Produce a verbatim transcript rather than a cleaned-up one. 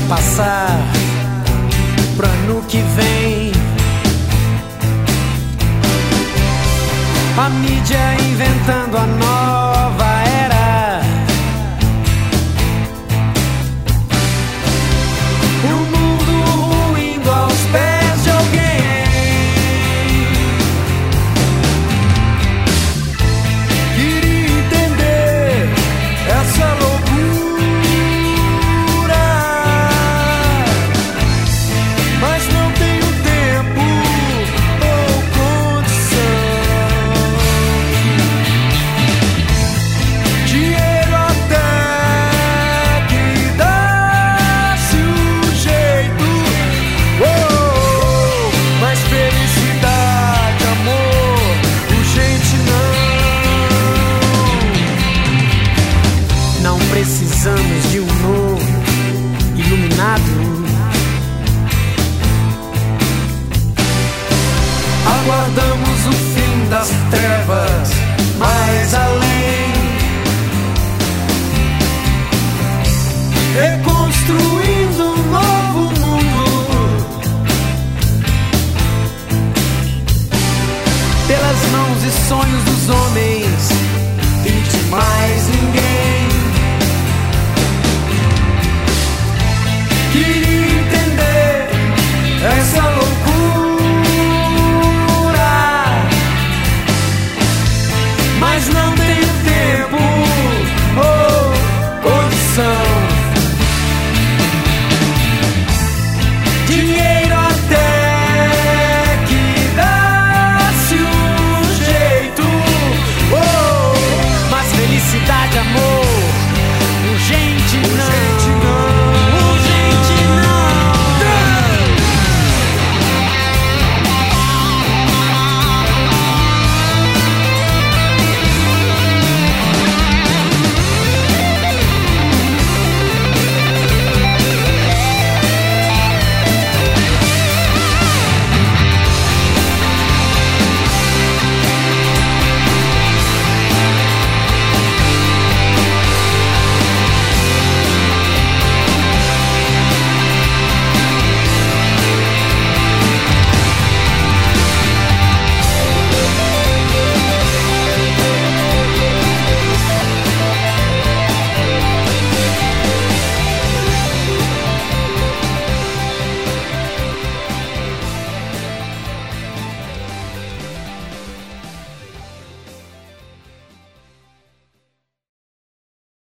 passar pro ano que vem. A mídia inventando a nova era. O mundo ruindo aos pés de alguém. Queria entender essa loucura, mas não tenho tempo ou condição. Dinheiro até que dá-se um jeito, oh, mas felicidade, amor, urgente não. Não precisamos de um novo iluminado. Aguardamos o fim das trevas, mais além, reconstruindo um novo mundo pelas mãos e sonhos dos homens e de mais ninguém. Queria entender essa